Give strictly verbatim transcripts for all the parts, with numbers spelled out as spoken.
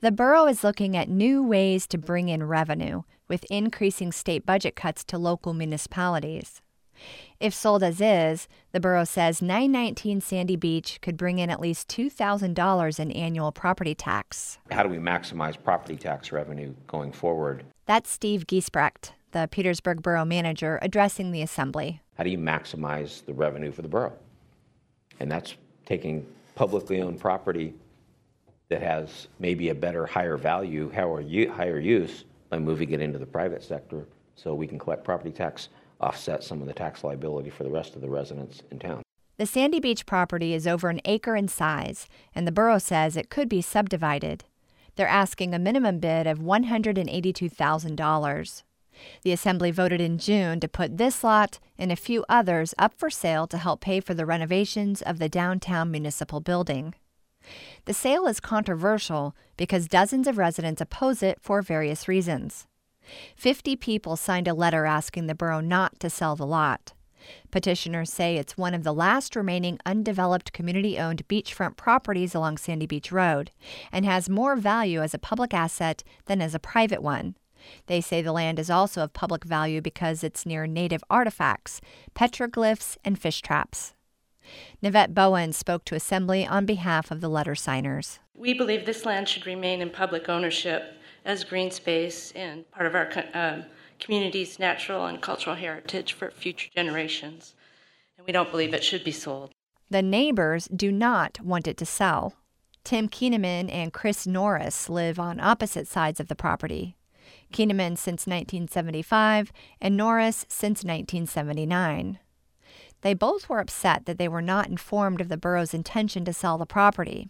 The borough is looking at new ways to bring in revenue, with increasing state budget cuts to local municipalities. If sold as is, the borough says nine nineteen Sandy Beach could bring in at least two thousand dollars in annual property tax. How do we maximize property tax revenue going forward? That's Steve Giesbrecht, the Petersburg Borough Manager, addressing the Assembly. How do you maximize the revenue for the borough? And that's taking publicly owned property that has maybe a better, higher value, higher use, by moving it into the private sector so we can collect property tax, offset some of the tax liability for the rest of the residents in town. The Sandy Beach property is over an acre in size, and the borough says it could be subdivided. They're asking a minimum bid of one hundred eighty-two thousand dollars. The Assembly voted in June to put this lot and a few others up for sale to help pay for the renovations of the downtown municipal building. The sale is controversial because dozens of residents oppose it for various reasons. Fifty people signed a letter asking the borough not to sell the lot. Petitioners say it's one of the last remaining undeveloped community-owned beachfront properties along Sandy Beach Road and has more value as a public asset than as a private one. They say the land is also of public value because it's near native artifacts, petroglyphs, and fish traps. Nivette Bowen spoke to Assembly on behalf of the letter signers. We believe this land should remain in public ownership as green space and part of our uh, community's natural and cultural heritage for future generations. And we don't believe it should be sold. The neighbors do not want it to sell. Tim Keeneman and Chris Norris live on opposite sides of the property. Keeneman since nineteen seventy-five and Norris since nineteen seventy-nine. They both were upset that they were not informed of the borough's intention to sell the property.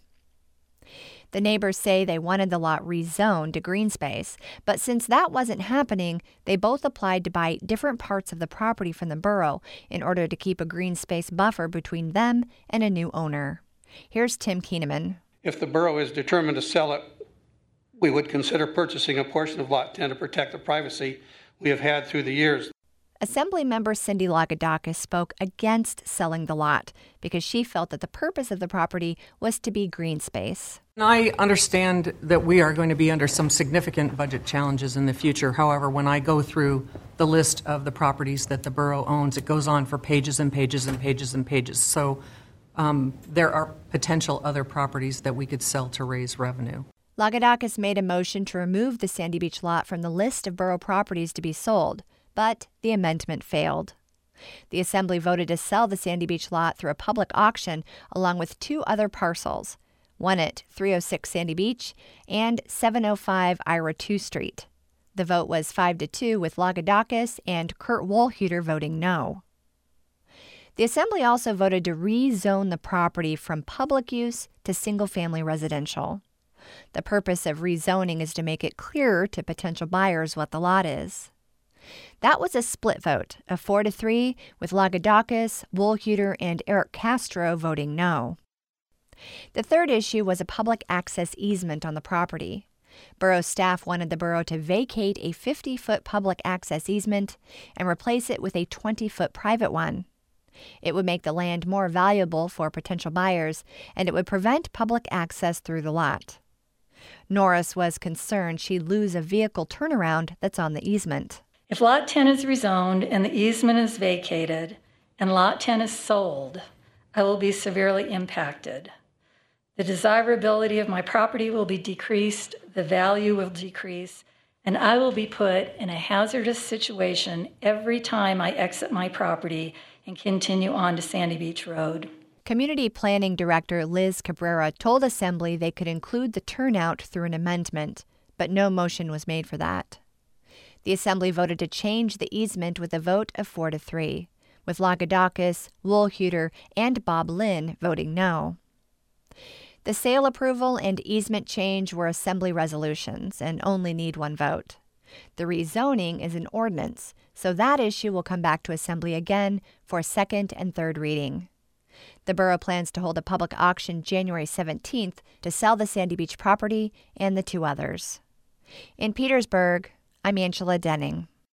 The neighbors say they wanted the lot rezoned to green space, but since that wasn't happening, they both applied to buy different parts of the property from the borough in order to keep a green space buffer between them and a new owner. Here's Tim Keeneman. If the borough is determined to sell it, we would consider purchasing a portion of Lot ten to protect the privacy we have had through the years. Assemblymember Cindy Lagodakis spoke against selling the lot because she felt that the purpose of the property was to be green space. I understand that we are going to be under some significant budget challenges in the future. However, when I go through the list of the properties that the borough owns, it goes on for pages and pages and pages and pages. So um, there are potential other properties that we could sell to raise revenue. Lagodakis made a motion to remove the Sandy Beach lot from the list of borough properties to be sold, but the amendment failed. The Assembly voted to sell the Sandy Beach lot through a public auction along with two other parcels, one at three oh six Sandy Beach and seven oh five Ira two Street. The vote was five to two with Lagodakis and Kurt Wohlhuter voting no. The Assembly also voted to rezone the property from public use to single-family residential. The purpose of rezoning is to make it clearer to potential buyers what the lot is. That was a split vote, a four to three, with Lagodakis, Wohlhuter, and Eric Castro voting no. The third issue was a public access easement on the property. Borough staff wanted the borough to vacate a fifty-foot public access easement and replace it with a twenty-foot private one. It would make the land more valuable for potential buyers, and it would prevent public access through the lot. Norris was concerned she'd lose a vehicle turnaround that's on the easement. If Lot ten is rezoned and the easement is vacated and Lot ten is sold, I will be severely impacted. The desirability of my property will be decreased, the value will decrease, and I will be put in a hazardous situation every time I exit my property and continue on to Sandy Beach Road. Community Planning Director Liz Cabrera told Assembly they could include the turnout through an amendment, but no motion was made for that. The Assembly voted to change the easement with a vote of four to three, with Lagodakis, Wohlhuter, and Bob Lynn voting no. The sale approval and easement change were Assembly resolutions and only need one vote. The rezoning is an ordinance, so that issue will come back to Assembly again for a second and third reading. The borough plans to hold a public auction January seventeenth to sell the Sandy Beach property and the two others. In Petersburg, I'm Angela Denning.